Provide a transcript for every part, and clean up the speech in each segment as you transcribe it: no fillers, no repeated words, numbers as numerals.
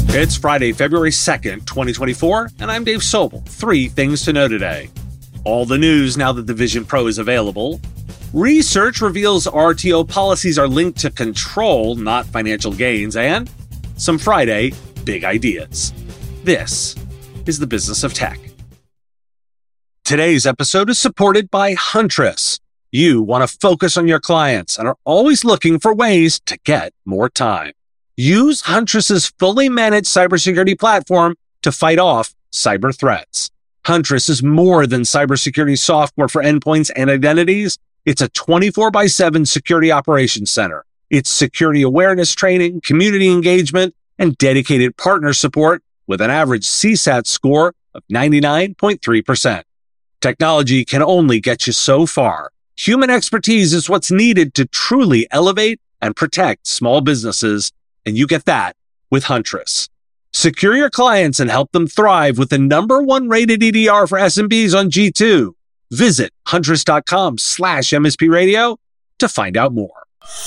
It's Friday, February 2nd, 2024, and I'm Dave Sobel. 3 things to know today. All the news now that the Vision Pro is available. Research reveals RTO policies are linked to control, not financial gains. And some Friday big ideas. This is the Business of Tech. Today's episode is supported by Huntress. You want to focus on your clients and are always looking for ways to get more time. Use Huntress's fully managed cybersecurity platform to fight off cyber threats. Huntress is more than cybersecurity software for endpoints and identities. It's a 24/7 security operations center. It's security awareness training, community engagement, and dedicated partner support with an average CSAT score of 99.3%. Technology can only get you so far. Human expertise is what's needed to truly elevate and protect small businesses, and you get that with Huntress. Secure your clients and help them thrive with the #1 rated EDR for SMBs on G2. Visit huntress.com/MSP Radio to find out more.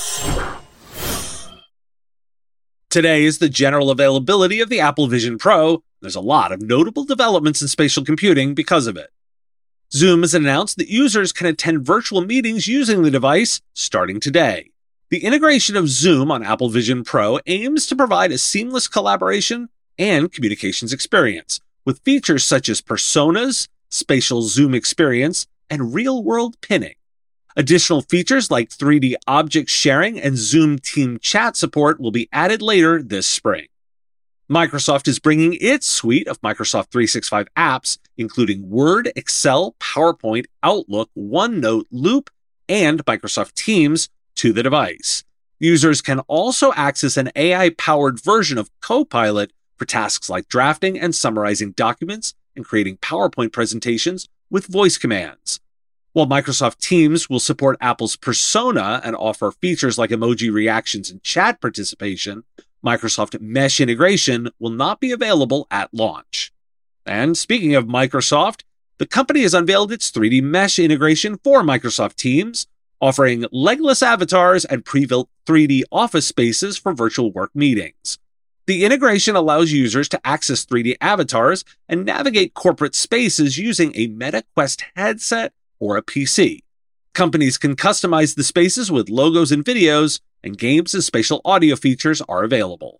Today is the general availability of the Apple Vision Pro. There's a lot of notable developments in spatial computing because of it. Zoom has announced that users can attend virtual meetings using the device starting today. The integration of Zoom on Apple Vision Pro aims to provide a seamless collaboration and communications experience with features such as personas, spatial Zoom experience, and real-world pinning. Additional features like 3D object sharing and Zoom team chat support will be added later this spring. Microsoft is bringing its suite of Microsoft 365 apps, including Word, Excel, PowerPoint, Outlook, OneNote, Loop, and Microsoft Teams, to the device. Users can also access an AI-powered version of Copilot for tasks like drafting and summarizing documents and creating PowerPoint presentations with voice commands. While Microsoft Teams will support Apple's Persona and offer features like emoji reactions and chat participation, Microsoft Mesh integration will not be available at launch. And speaking of Microsoft, the company has unveiled its 3D Mesh integration for Microsoft Teams, offering legless avatars and pre-built 3D office spaces for virtual work meetings. The integration allows users to access 3D avatars and navigate corporate spaces using a Meta Quest headset or a PC. Companies can customize the spaces with logos and videos, and games and spatial audio features are available.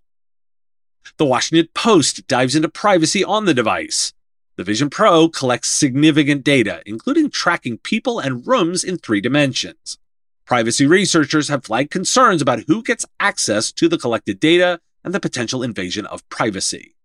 The Washington Post dives into privacy on the device. The Vision Pro collects significant data, including tracking people and rooms in 3 dimensions. Privacy researchers have flagged concerns about who gets access to the collected data and the potential invasion of privacy.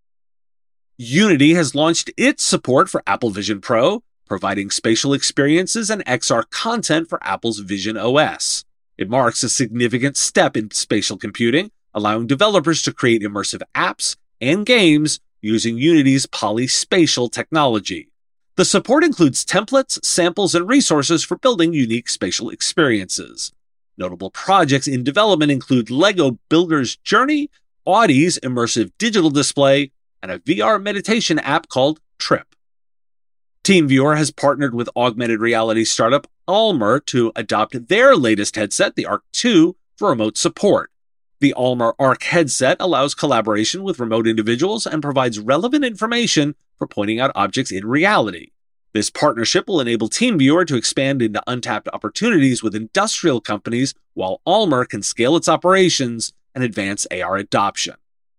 Unity has launched its support for Apple Vision Pro, providing spatial experiences and XR content for Apple's Vision OS. It marks a significant step in spatial computing, allowing developers to create immersive apps and games using Unity's polyspatial technology. The support includes templates, samples, and resources for building unique spatial experiences. Notable projects in development include Lego Builder's Journey, Audi's immersive digital display, and a VR meditation app called Trip. TeamViewer has partnered with augmented reality startup Almer to adopt their latest headset, the Arc 2, for remote support. The Almer Arc headset allows collaboration with remote individuals and provides relevant information for pointing out objects in reality. This partnership will enable TeamViewer to expand into untapped opportunities with industrial companies, while Almer can scale its operations and advance AR adoption.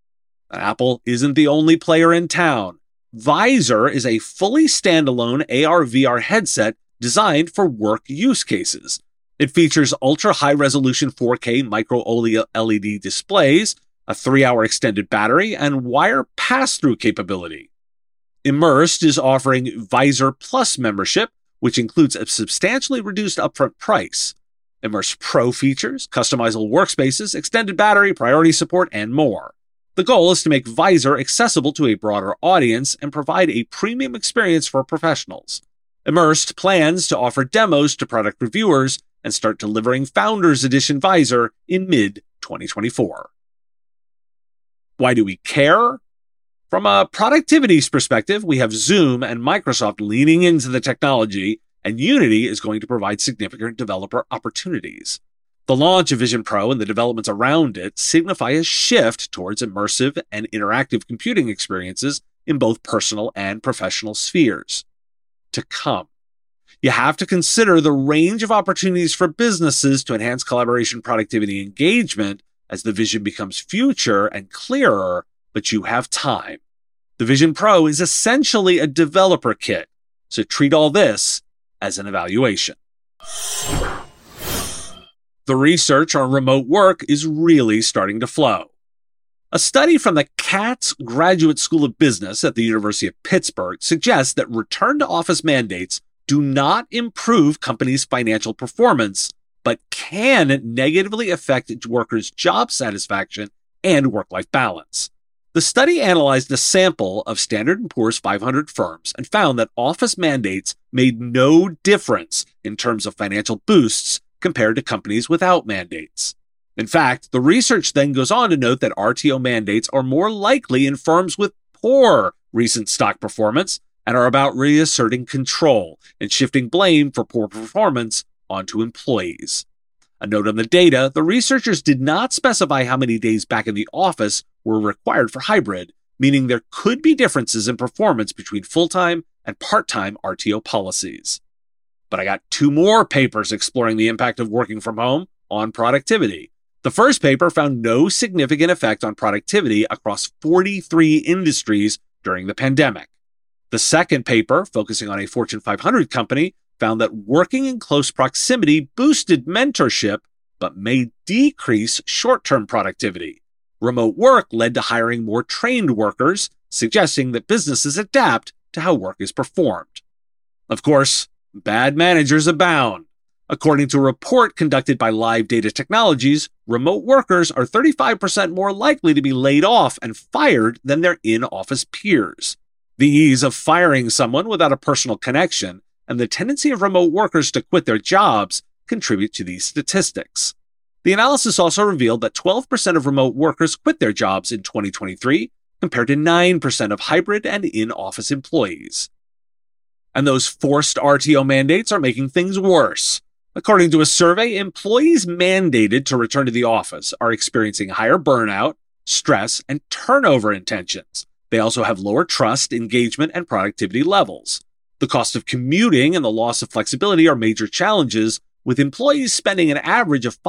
Apple isn't the only player in town. Visor is a fully standalone AR/VR headset designed for work use cases. It features ultra-high-resolution 4K micro-LED displays, a 3-hour extended battery, and wire pass-through capability. Immersed is offering Visor Plus membership, which includes a substantially reduced upfront price. Immerse Pro features customizable workspaces, extended battery, priority support, and more. The goal is to make Visor accessible to a broader audience and provide a premium experience for professionals. Immersed plans to offer demos to product reviewers and start delivering Founders Edition Visor in mid-2024. Why do we care? From a productivity perspective, we have Zoom and Microsoft leaning into the technology, and Unity is going to provide significant developer opportunities. The launch of Vision Pro and the developments around it signify a shift towards immersive and interactive computing experiences in both personal and professional spheres. To come. You have to consider the range of opportunities for businesses to enhance collaboration, productivity, and engagement as the vision becomes future and clearer, but you have time. The Vision Pro is essentially a developer kit, so treat all this as an evaluation. The research on remote work is really starting to flow. A study from the Katz Graduate School of Business at the University of Pittsburgh suggests that return-to-office mandates do not improve companies' financial performance, but can negatively affect workers' job satisfaction and work-life balance. The study analyzed a sample of Standard & Poor's 500 firms and found that office mandates made no difference in terms of financial boosts compared to companies without mandates. In fact, the research then goes on to note that RTO mandates are more likely in firms with poor recent stock performance and are about reasserting control and shifting blame for poor performance onto employees. A note on the data, the researchers did not specify how many days back in the office were required for hybrid, meaning there could be differences in performance between full-time and part-time RTO policies. But I got 2 more papers exploring the impact of working from home on productivity. The first paper found no significant effect on productivity across 43 industries during the pandemic. The second paper, focusing on a Fortune 500 company, found that working in close proximity boosted mentorship, but may decrease short-term productivity. Remote work led to hiring more trained workers, suggesting that businesses adapt to how work is performed. Of course, bad managers abound. According to a report conducted by Live Data Technologies, remote workers are 35% more likely to be laid off and fired than their in-office peers. The ease of firing someone without a personal connection and the tendency of remote workers to quit their jobs contribute to these statistics. The analysis also revealed that 12% of remote workers quit their jobs in 2023, compared to 9% of hybrid and in-office employees. And those forced RTO mandates are making things worse. According to a survey, employees mandated to return to the office are experiencing higher burnout, stress, and turnover intentions. They also have lower trust, engagement, and productivity levels. The cost of commuting and the loss of flexibility are major challenges, with employees spending an average of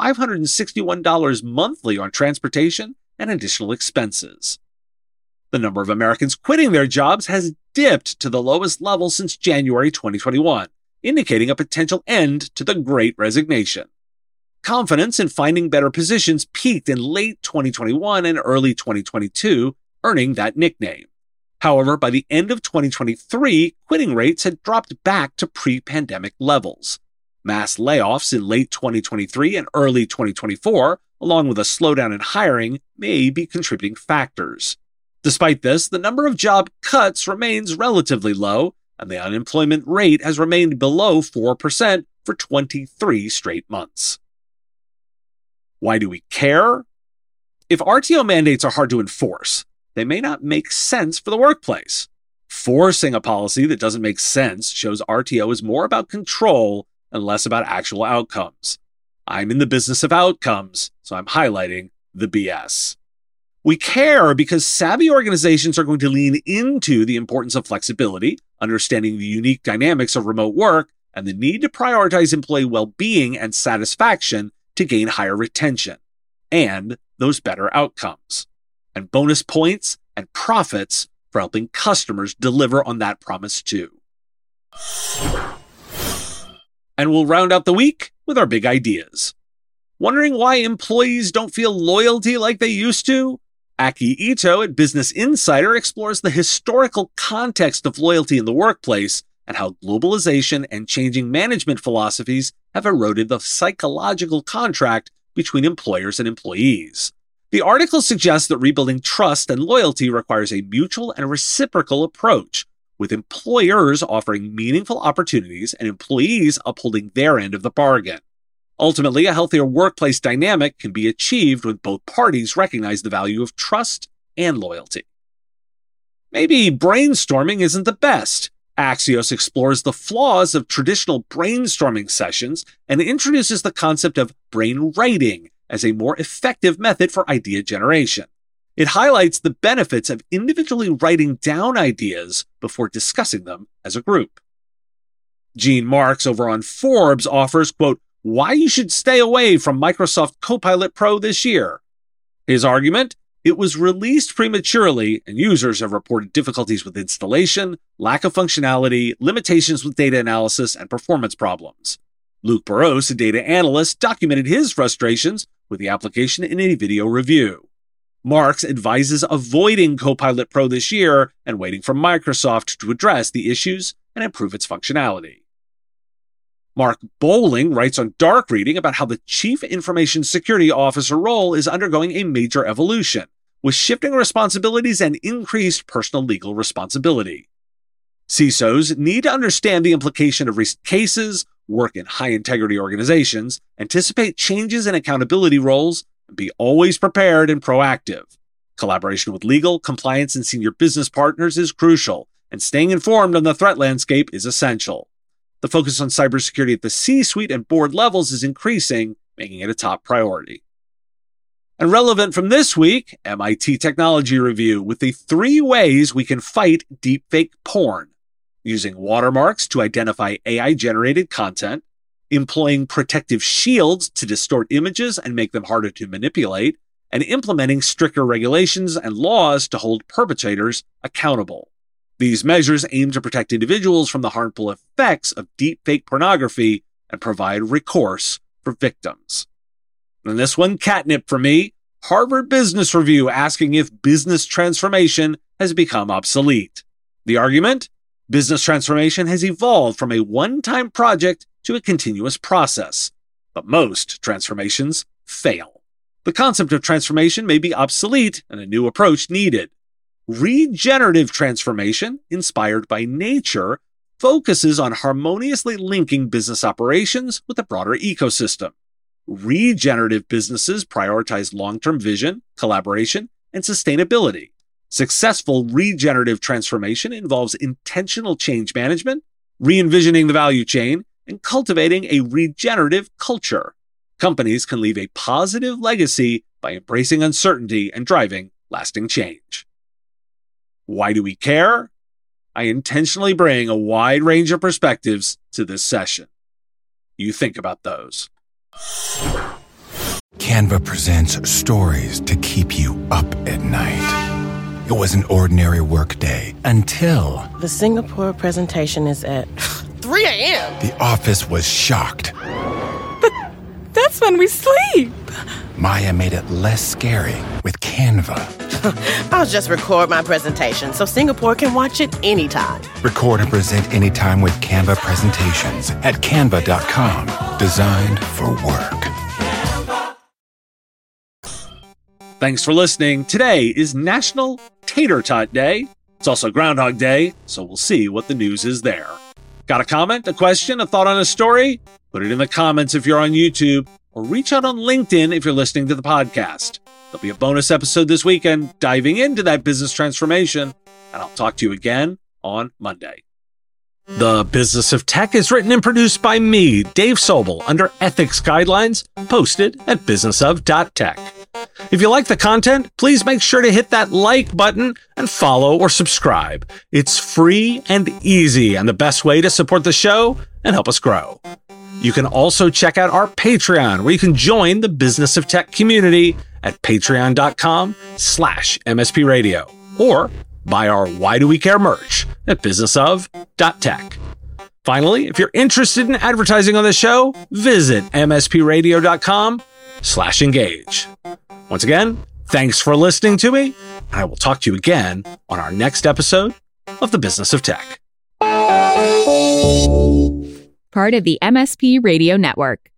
$561 monthly on transportation and additional expenses. The number of Americans quitting their jobs has dipped to the lowest level since January 2021, indicating a potential end to the Great Resignation. Confidence in finding better positions peaked in late 2021 and early 2022, earning that nickname. However, by the end of 2023, quitting rates had dropped back to pre-pandemic levels. Mass layoffs in late 2023 and early 2024, along with a slowdown in hiring, may be contributing factors. Despite this, the number of job cuts remains relatively low, and the unemployment rate has remained below 4% for 23 straight months. Why do we care? If RTO mandates are hard to enforce, they may not make sense for the workplace. Forcing a policy that doesn't make sense shows RTO is more about control and less about actual outcomes. I'm in the business of outcomes, so I'm highlighting the BS. We care because savvy organizations are going to lean into the importance of flexibility, understanding the unique dynamics of remote work, and the need to prioritize employee well-being and satisfaction to gain higher retention, and those better outcomes, and bonus points and profits for helping customers deliver on that promise too. And we'll round out the week with our big ideas. Wondering why employees don't feel loyalty like they used to? Aki Ito at Business Insider explores the historical context of loyalty in the workplace and how globalization and changing management philosophies have eroded the psychological contract between employers and employees. The article suggests that rebuilding trust and loyalty requires a mutual and reciprocal approach, with employers offering meaningful opportunities and employees upholding their end of the bargain. Ultimately, a healthier workplace dynamic can be achieved when both parties recognize the value of trust and loyalty. Maybe brainstorming isn't the best. Axios explores the flaws of traditional brainstorming sessions and introduces the concept of brainwriting as a more effective method for idea generation. It highlights the benefits of individually writing down ideas before discussing them as a group. Gene Marks over on Forbes offers, quote, why you should stay away from Microsoft Copilot Pro this year. His argument? It was released prematurely, and users have reported difficulties with installation, lack of functionality, limitations with data analysis, and performance problems. Luke Burrows, a data analyst, documented his frustrations with the application in a video review. Marks advises avoiding Copilot Pro this year and waiting for Microsoft to address the issues and improve its functionality. Mark Bowling writes on Dark Reading about how the Chief Information Security Officer role is undergoing a major evolution, with shifting responsibilities and increased personal legal responsibility. CISOs need to understand the implication of recent cases, work in high-integrity organizations, anticipate changes in accountability roles, and be always prepared and proactive. Collaboration with legal, compliance, and senior business partners is crucial, and staying informed on the threat landscape is essential. The focus on cybersecurity at the C-suite and board levels is increasing, making it a top priority. And relevant from this week, MIT Technology Review with the 3 ways we can fight deepfake porn. Using watermarks to identify AI-generated content, employing protective shields to distort images and make them harder to manipulate, and implementing stricter regulations and laws to hold perpetrators accountable. These measures aim to protect individuals from the harmful effects of deepfake pornography and provide recourse for victims. And this one, catnip for me, Harvard Business Review asking if business transformation has become obsolete. The argument? Business transformation has evolved from a one-time project to a continuous process, but most transformations fail. The concept of transformation may be obsolete and a new approach needed. Regenerative transformation, inspired by nature, focuses on harmoniously linking business operations with a broader ecosystem. Regenerative businesses prioritize long-term vision, collaboration, and sustainability. Successful regenerative transformation involves intentional change management, re-envisioning the value chain, and cultivating a regenerative culture. Companies can leave a positive legacy by embracing uncertainty and driving lasting change. Why do we care? I intentionally bring a wide range of perspectives to this session. You think about those. Canva presents stories to keep you up at night. It was an ordinary workday until... The Singapore presentation is at 3 a.m. The office was shocked. But that's when we sleep. Maya made it less scary with Canva. I'll just record my presentation so Singapore can watch it anytime. Record and present anytime with Canva presentations at canva.com. Designed for work. Thanks for listening. Today is National Tater Tot Day. It's also Groundhog Day, so we'll see what the news is there. Got a comment, a question, a thought on a story? Put it in the comments if you're on YouTube, or reach out on LinkedIn if you're listening to the podcast. There'll be a bonus episode this weekend diving into that business transformation, and I'll talk to you again on Monday. The Business of Tech is written and produced by me, Dave Sobel, under ethics guidelines posted at businessof.tech. If you like the content, please make sure to hit that like button and follow or subscribe. It's free and easy and the best way to support the show and help us grow. You can also check out our Patreon, where you can join the Business of Tech community at patreon.com/MSP Radio, or buy our Why Do We Care merch at businessof.tech. Finally, if you're interested in advertising on the show, visit mspradio.com/engage. Once again, thanks for listening to me, and I will talk to you again on our next episode of The Business of Tech. Part of the MSP Radio Network.